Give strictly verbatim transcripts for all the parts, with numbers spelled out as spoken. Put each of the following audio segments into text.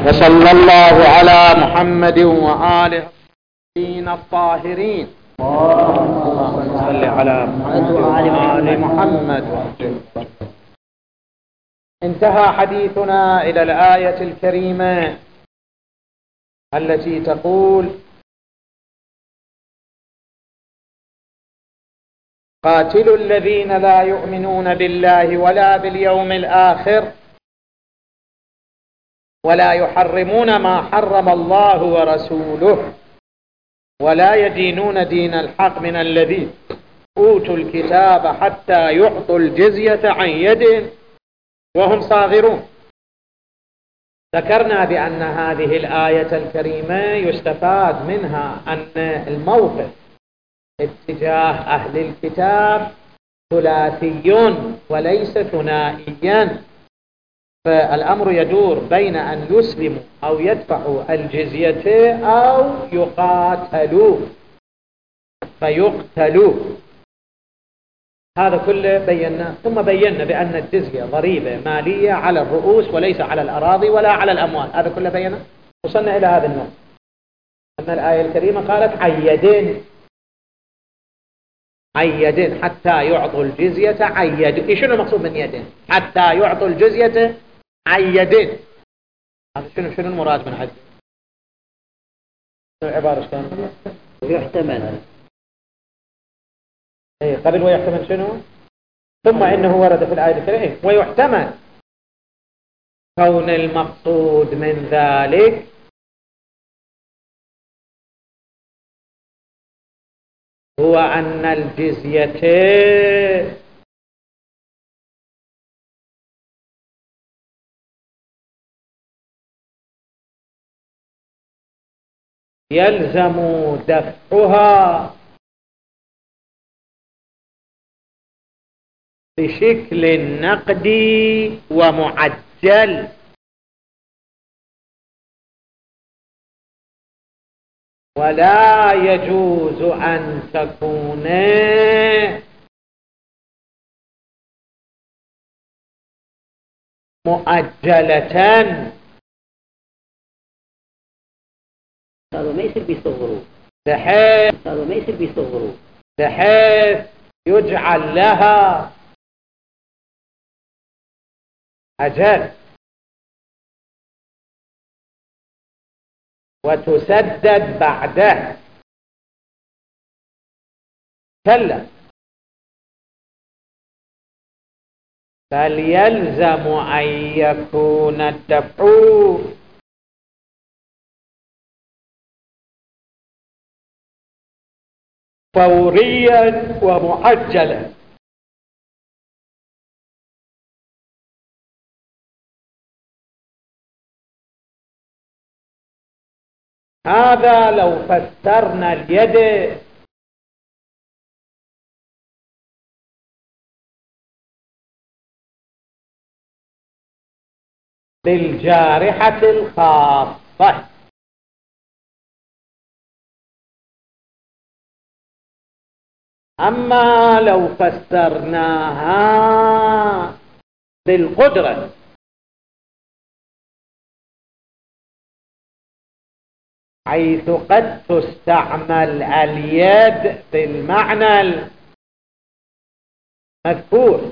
وصلى الله على محمد وآله الطاهرين. اللهم صل على محمد وآل محمد. انتهى حديثنا إلى الآية الكريمة التي تقول: قاتلوا الذين لا يؤمنون بالله ولا باليوم الآخر ولا يحرمون ما حرم الله ورسوله ولا يدينون دين الحق من الذين أوتوا الكتاب حتى يعطوا الجزية عن يد وهم صاغرون. ذكرنا بأن هذه الآية الكريمة يستفاد منها أن الموقف اتجاه أهل الكتاب ثلاثي وليس ثنائيا، فالأمر يدور بين أن يسلموا أو يدفعوا الجزية أو يقاتلوا فيقتلوا. هذا كله بينا، ثم بينا بأن الجزية ضريبة مالية على الرؤوس وليس على الأراضي ولا على الأموال. هذا كله بينا. وصلنا إلى هذا النقطة أن الآية الكريمة قالت عيدين عيدين حتى يعطوا الجزية عيدين. شنو المقصود من يدين؟ حتى يعطوا الجزية عيدين. هذا شنو شنو المراد من عيد؟ شنو العبارة شلون؟ ويحتمل. ايه قبل ويحتمل شنو؟ ثم انه ورد في الآية الكريمة ويحتمل كون المقصود من ذلك هو أن الجزية يلزم دفعها بشكل نقدي ومعجل، ولا يجوز أن تكون مؤجلة. هذا ما يصير بيصغروا بحيث هذا ما يصير بيصغروا بحيث يجعل لها أجل وتسدد بعده. كلا، بل يلزم أن يكون الدفع فوريا ومعجلا. هذا لو فسرنا اليد بالجارحة الخاصة. أما لو فسرناها بالقدرة حيث قد تستعمل اليد بالمعنى المذكور،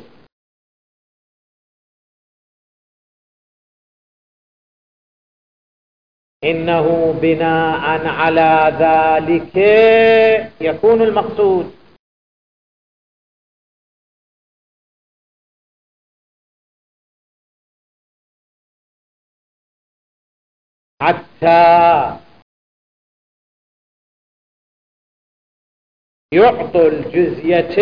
إنه بناء على ذلك يكون المقصود حتى يعطوا الجزية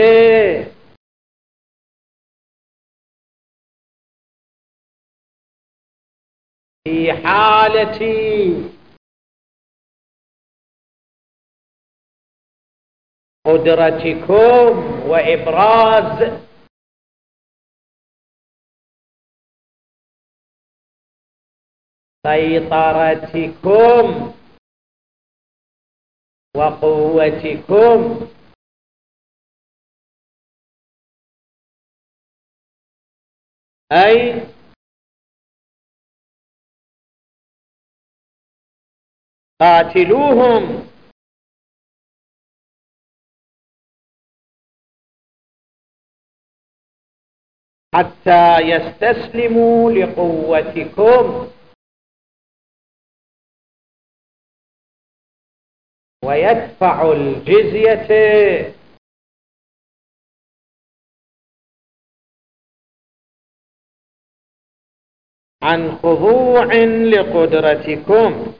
في حالة قدرتكم وإبراز سيطرتكم وقوتكم أي قاتلوهم حتى يستسلموا لقوتكم ويدفعوا الجزية عن خضوع لقدرتكم.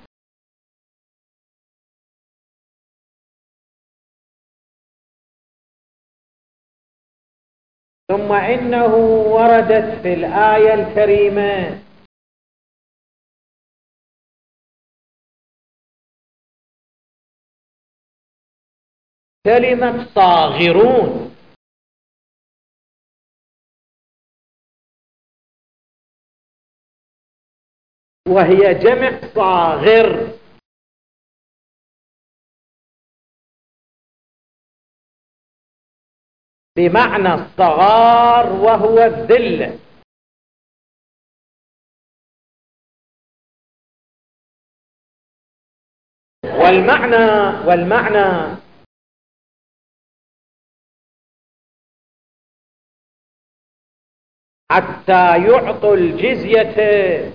ثم إنه وردت في الآية الكريمة كلمة صاغرون، وهي جمع صاغر، بمعنى الصغار وهو الذلة. والمعنى والمعنى حتى يعطوا الجزية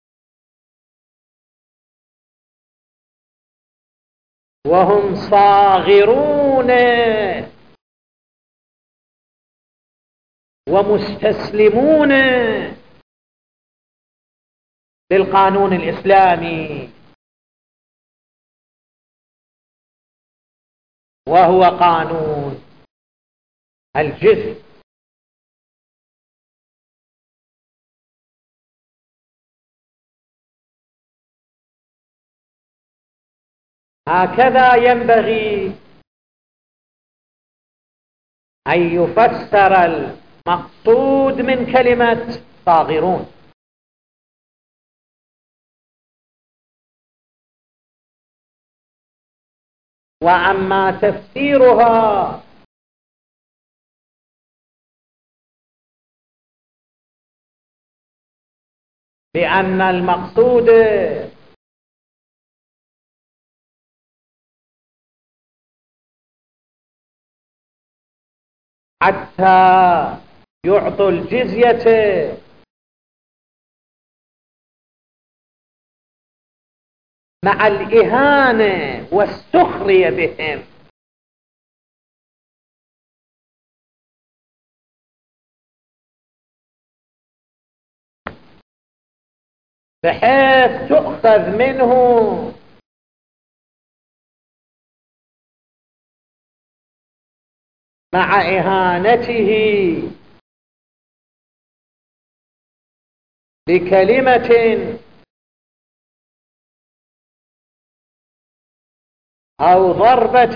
وهم صاغرون ومستسلمون للقانون الإسلامي، وهو قانون الجزية. هكذا ينبغي أن يفسر المقصود من كلمة صاغرون. وأما تفسيرها بأن المقصود حتى يعطوا الجزية مع الإهانة والسخرية بهم، بحيث تؤخذ منه مع إهانته بكلمة أو ضربة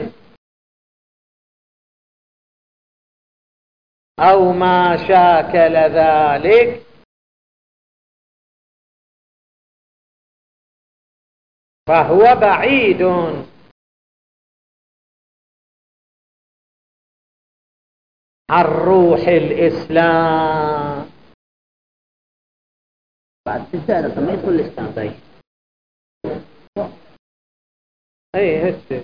أو ما شاكل ذلك، فهو بعيد عن روح الإسلام. بعد تسأل ما يدخل الإسلام طيب. اي هسه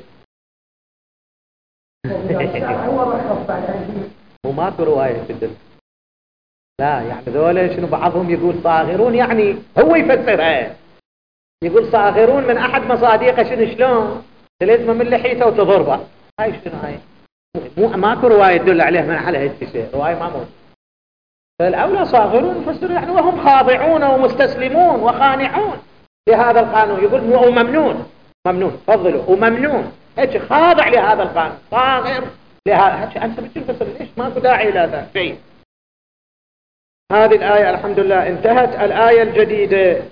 وماكو رواية تدل. لا يعني ذولا شنو، بعضهم يقول صاغرون يعني هو يفسرها، يقول صاغرون من أحد مصاديقه شنو شلون تلزمه من لحيته وتضربه. هاي شنو هاي، مو ماكو رواية تدل عليه من على هالشيء، رواية ما موجود. فالأولى صاغرون فسر يعني وهم خاضعون ومستسلمون وخانعون لهذا القانون. يقول وممنون، ممنون فضلوا وممنون هيك خاضع لهذا القانون، صاغر لهذا هيك. أنت بتشوف فسر ليش ماكو داعي إلى ذا شيء. هذه الآية الحمد لله انتهت. الآية الجديدة: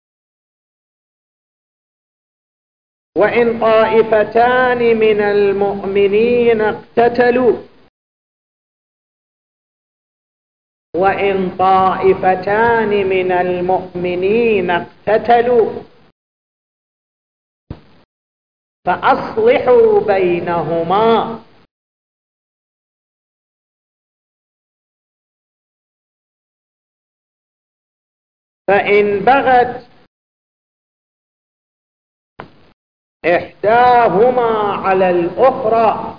وإن طائفتان من المؤمنين اقتتلوا وإن طائفتان من المؤمنين اقتتلوا فأصلحوا بينهما فإن بغت إحداهما على الأخرى،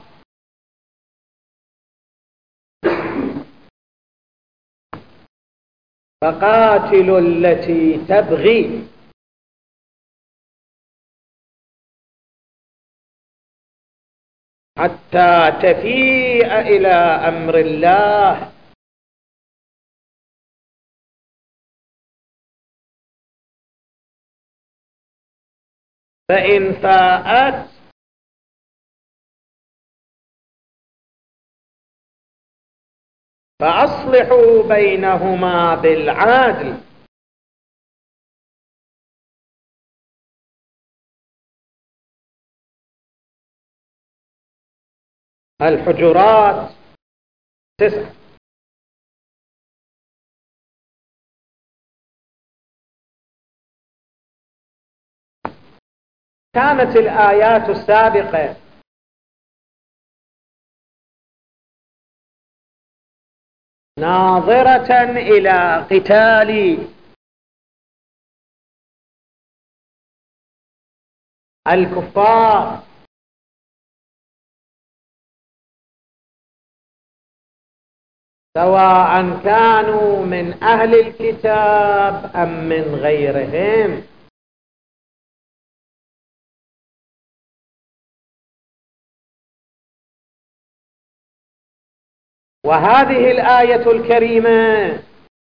فقاتلوا التي تبغي حتى تفيء إلى أمر الله، فإن فاءت فأصلحوا بينهما بالعدل. الحجرات تسعة. كانت الآيات السابقة ناظرة إلى قتال الكفار، سواء كانوا من أهل الكتاب أم من غيرهم. وهذه الآية الكريمة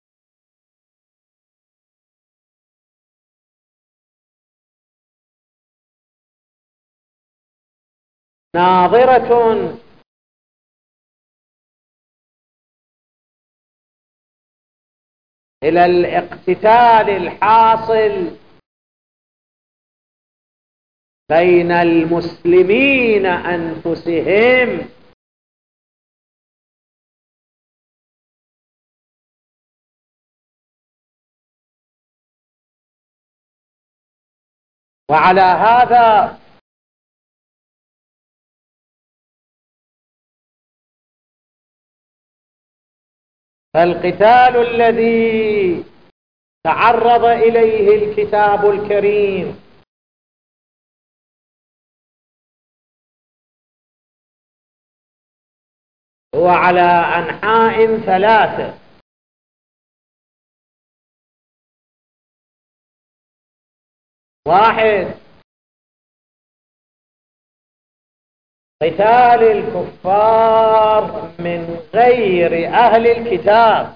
ناظرة إلى الاقتتال الحاصل بين المسلمين أنفسهم، وعلى هذا فالقتال الذي تعرض إليه الكتاب الكريم هو على أنحاء ثلاثة. واحد، قتال الكفار من غير أهل الكتاب،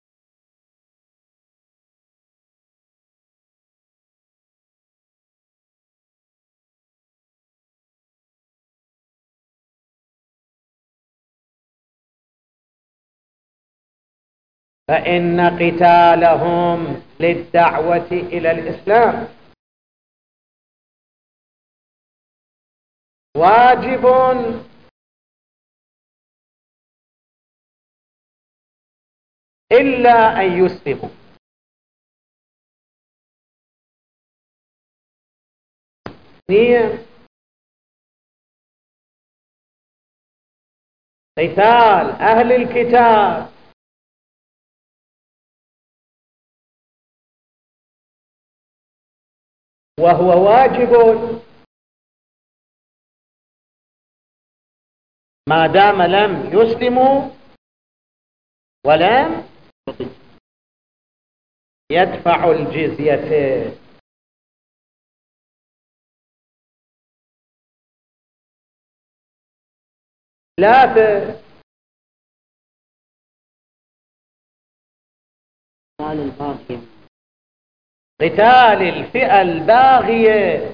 فإن قتالهم للدعوة إلى الإسلام واجب إلا أن يسلموا. اثنين، قتال أهل الكتاب وهو واجب ما دام لم يسلموا ولم يدفعوا الجزية. ثلاثة، قتال الفئة الباغية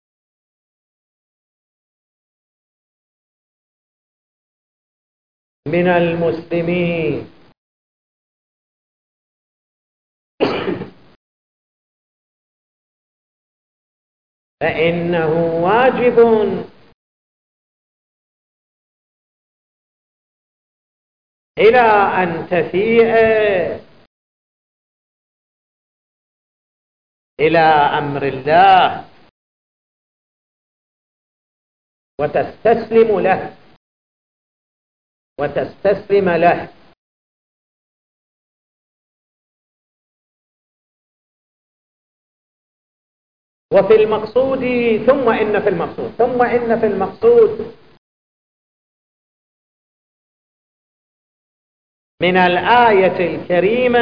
من المسلمين، فإنه واجب إلى أن تفيء إلى أمر الله وتستسلم له وتستسلم له. وفي المقصود ثم إن في المقصود ثم إن في المقصود من الآية الكريمة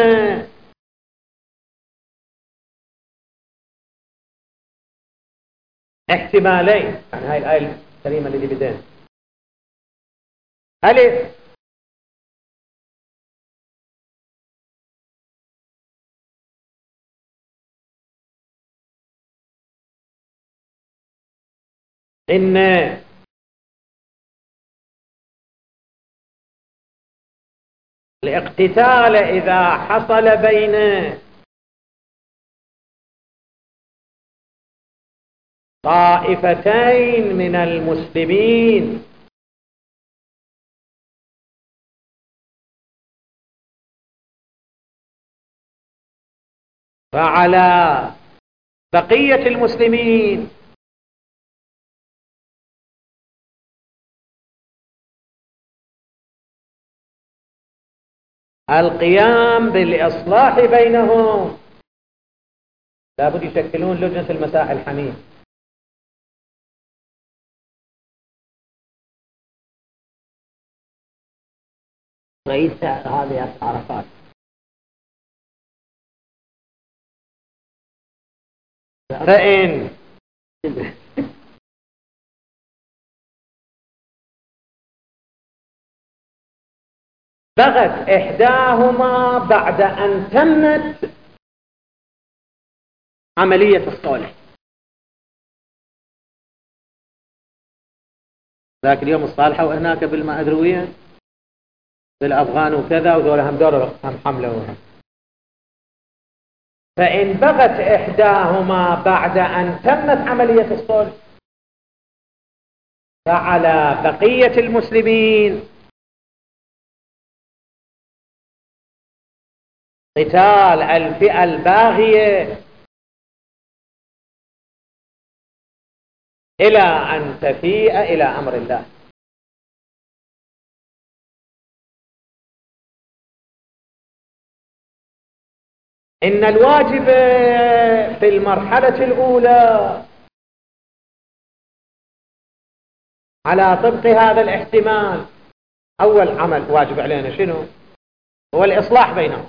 احتمالين عن هاي الآية الكريمة اللي بدين. ألف: إن الاقتتال إذا حصل بين طائفتين من المسلمين فعلى بقية المسلمين القيام بالإصلاح بينهم، لابد يشكلون لجنة المساء الحميد. رئيس هذا ياسر عرفات. فإن بغت إحداهما بعد أن تمت عملية الصلح، ذاك اليوم الصالحة وهناك بالما أدري وين بالأفغان وكذا وذول هم دور هم حملوا. فإن بغت إحداهما بعد أن تمت عملية الصلح فعلى بقية المسلمين قتال الفئة الباغية إلى أن تفيء إلى أمر الله. إن الواجب في المرحلة الأولى على طبق هذا الاحتمال، أول عمل واجب علينا شنو؟ هو الإصلاح بينهم.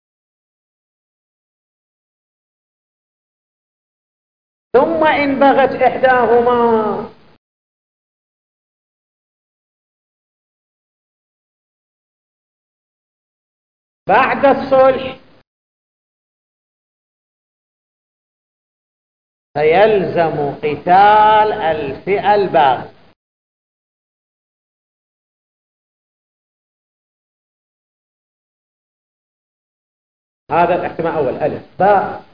ثم إن بغت إحداهما بعد الصلح فيلزم قتال الفئة الباغية. هذا الاحتمال أول. ألف. باء: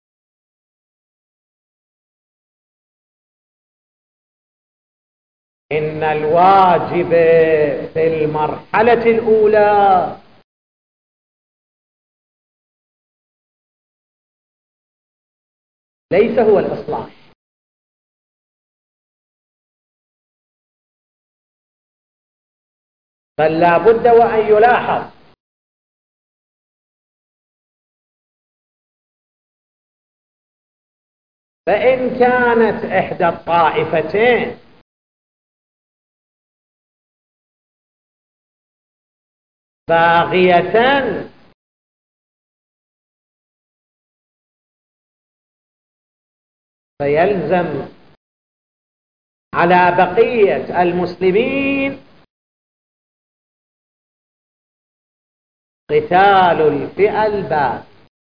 إن الواجب في المرحلة الأولى ليس هو الإصلاح، بل لا بد وأن يلاحظ فإن كانت إحدى الطائفتين باغية فيلزم على بقية المسلمين قتال الفئة الباغية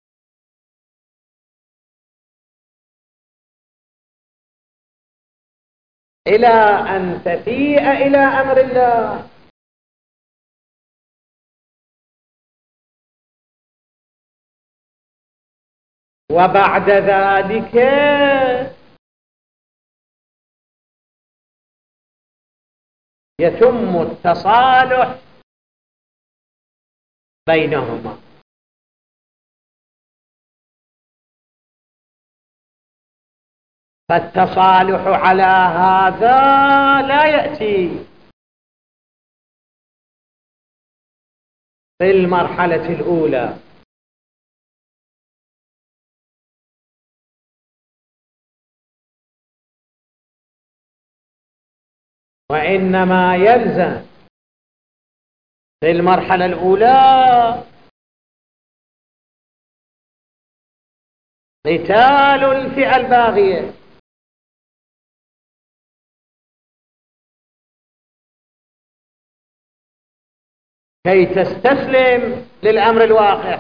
إلى أن تفيء إلى أمر الله. وبعد ذلك يتم التصالح بينهما. فالتصالح على هذا لا يأتي في المرحلة الأولى، وإنما يلزم في المرحلة الأولى قتال الفئة الباغية كي تستسلم للأمر الواقع،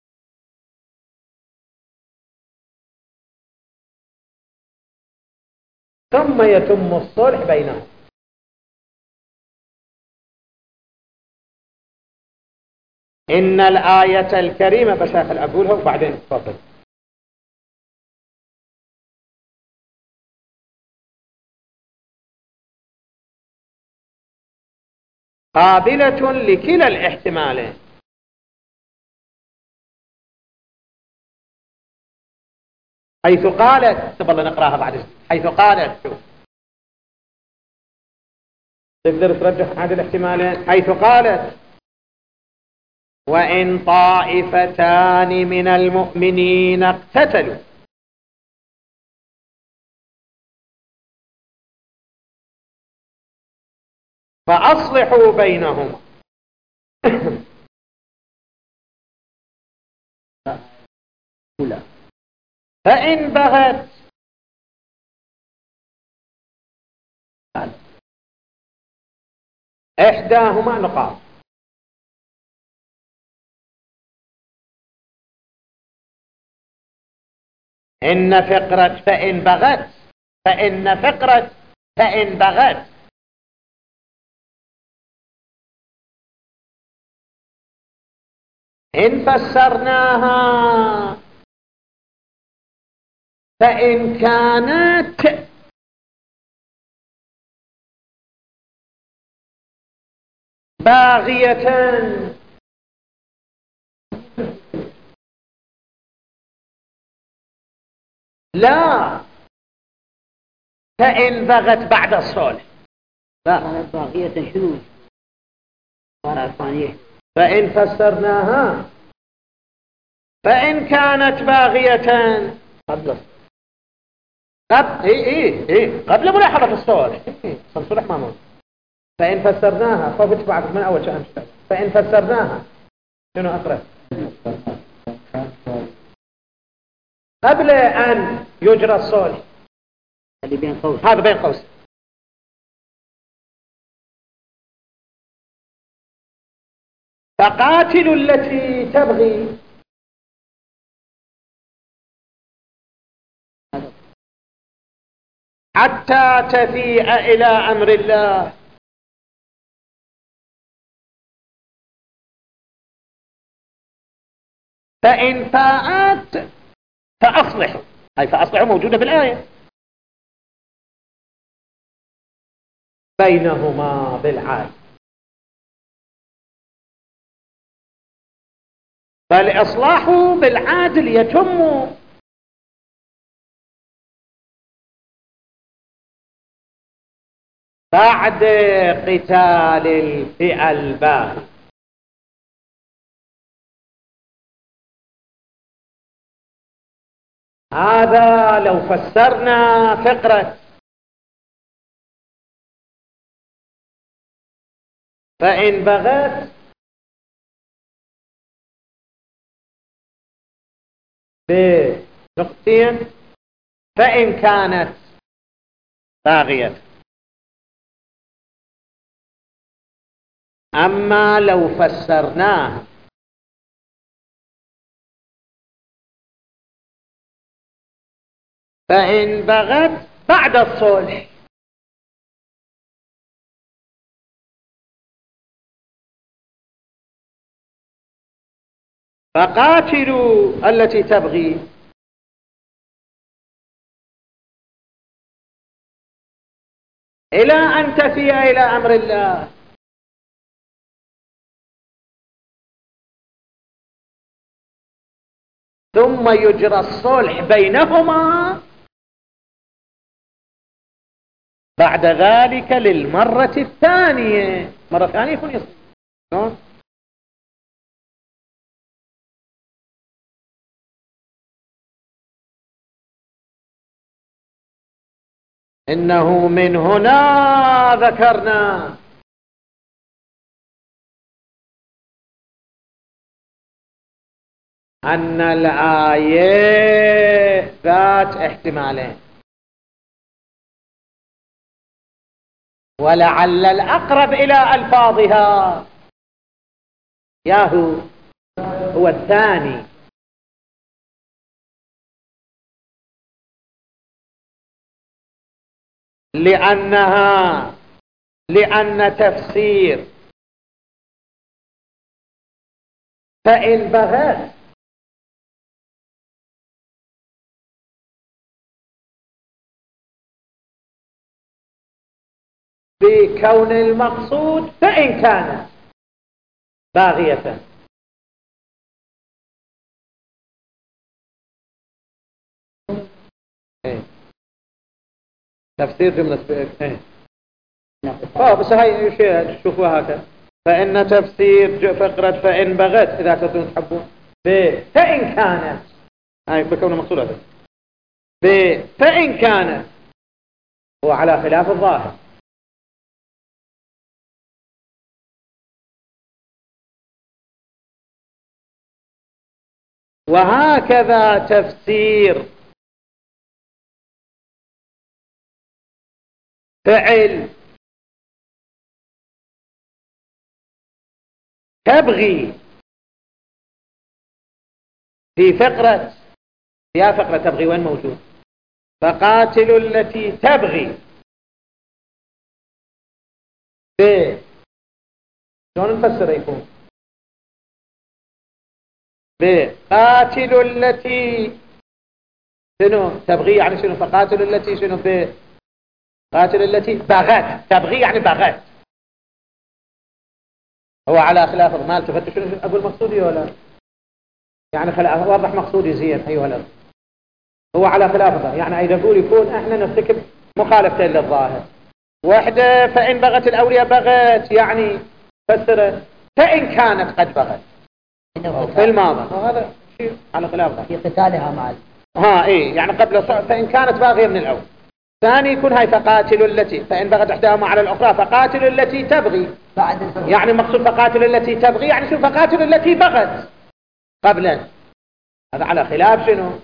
ثم يتم الصلح بينهم. إن الآية الكريمة، بس أقولها وبعدين تفضل. قابلة لكلا الاحتمالين، حيث قالت، تفضل نقراها بعد، حيث قالت، شوف تقدر ترجح هذه الاحتمالين، حيث قالت: وإن طائفتان من المؤمنين اقتتلوا فأصلحوا بينهما فإن بغت إحداهما نقاط، إن فقرة فإن بغت، فإن فقرة فإن بغت إن فسرناها فإن كانت باغية لا، فإن بغت بعد الصلح، لا باغية شنو؟ فإن فسرناها فإن كانت باغية قبل قبل إيه إيه إيه قبل ملاحظة الصلح، الصلح ما موجود. فإن فسرناها فبت بعد من أول شيء، فإن فسرناها شنو أقرأ قبل أن يجرى الصلح، هذا بين قوس، هذا بين قوس. فقاتلوا التي تبغي حتى تفيء إلى أمر الله فإن فاءت فأصلحوا، هاي فأصلحوا موجودة بالآية، بينهما بالعدل. فالإصلاح بالعادل يتم بعد قتال الفئة الباغية. هذا لو فسرنا فقرة فإن بغت بنقطتين فإن كانت باغية. أما لو فسرناه فإن بغت بعد الصلح، فقاتلوا التي تبغي إلى أن تفي إلى أمر الله ثم يجرى الصلح بينهما بعد ذلك للمرة الثانية. مرة ثانية يكون يصلح. إنه من هنا ذكرنا أن الآية ذات احتمالين، ولعل الأقرب إلى ألفاظها ياهو هو الثاني، لأنها لأن تفسير فإن بغت بكون المقصود فإن كانت باغية، إيه. تفسير جملة ايه اه بس هاي شيء تشوفوها هكذا. فإن تفسير فقرة فإن بغت إذا كنتم تحبون ب فإن كانت، هاي بكون مقصود هذا ب فإن كانت هو على خلاف الظاهر. وهكذا تفسير فعل تبغي في فقرة يا فقرة تبغي وين موجود؟ فقاتل التي تبغي ب شلون نفسر يكون بقاتل التي شنو تبغي يعني شنو؟ فقاتل التي شنو ب قاتل التي بغت تبغي يعني بغت. هو على خلاف ما التفت شنو اقول مقصودي ولا يعني خلاف واضح مقصودي زين ايها الاخوه. هو على خلافه يعني اذا نقول يكون احنا نرتكب مخالفتين للظاهر. واحده فان بغت الاولياء بغت يعني فسرت فان كانت قد بغت في الماضي وهذا شيء على خلافه في قتالها مع ها ايه يعني قبل فان كانت باغيه من الاول. ثاني يكون هاي فقاتل التي فإن بغت إحداهما على الأخرى فقاتل التي تبغي يعني مقصود فقاتل التي تبغي يعني شو فقاتل التي بغت قبلا. هذا على خلاف شنو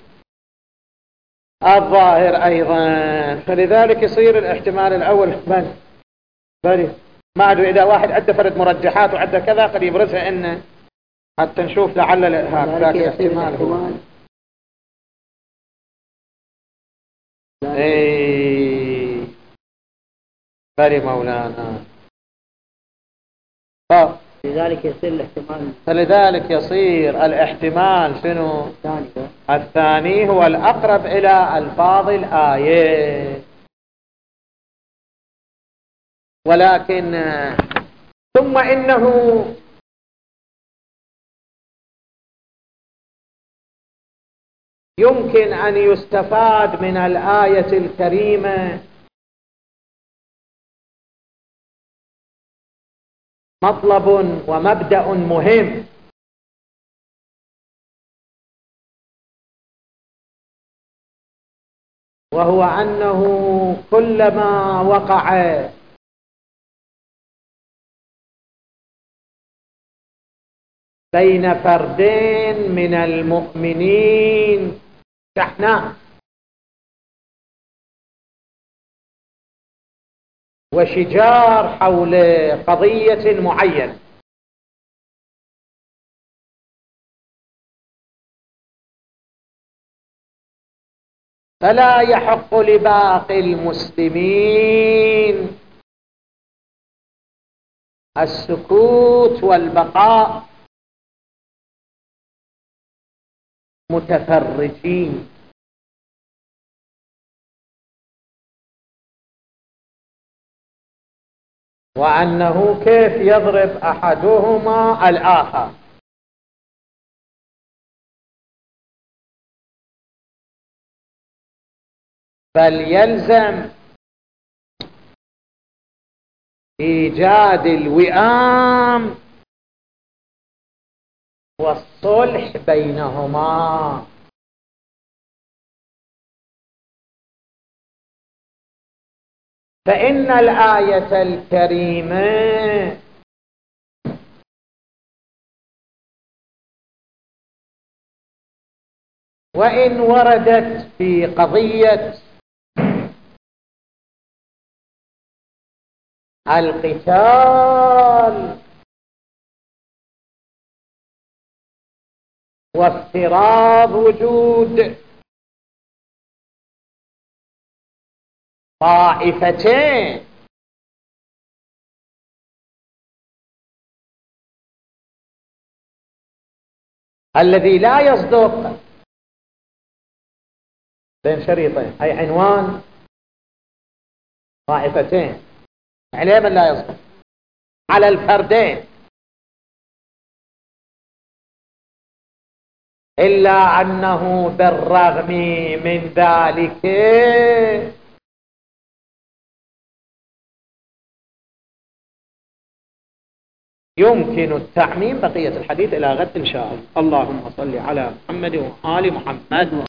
الظاهر أيضا. فلذلك يصير الاحتمال الأول بل بل ما أدري إذا واحد عنده فرد مرجحات وعنده كذا قد يبرزها إنه حتى نشوف لعل ذاك الاحتمال هو ايه بلي مولانا. اه لذلك يصير الاحتمال فلذلك يصير الاحتمال شنو الثاني الثاني هو الأقرب إلى ألفاظ الآية. ولكن ثم إنه يمكن أن يستفاد من الآية الكريمة مطلب ومبدأ مهم، وهو أنه كلما وقع بين فردين من المؤمنين شحناء وشجار حول قضية معينة فلا يحق لباقي المسلمين السكوت والبقاء متفرجين. وأنه كيف يضرب أحدهما الآخر. بل يلزم إيجاد الوئام والصلح بينهما. فإن الآية الكريمة وإن وردت في قضية القتال وافتراض وجود طائفتين الذي لا يصدق بين شريطين، أي عنوان طائفتين عليه من لا يصدق على الفردين، إلا أنه بالرغم من ذلك يمكن التعميم. بقية الحديث إلى غد إن شاء الله. اللهم صل على محمد وآل محمد.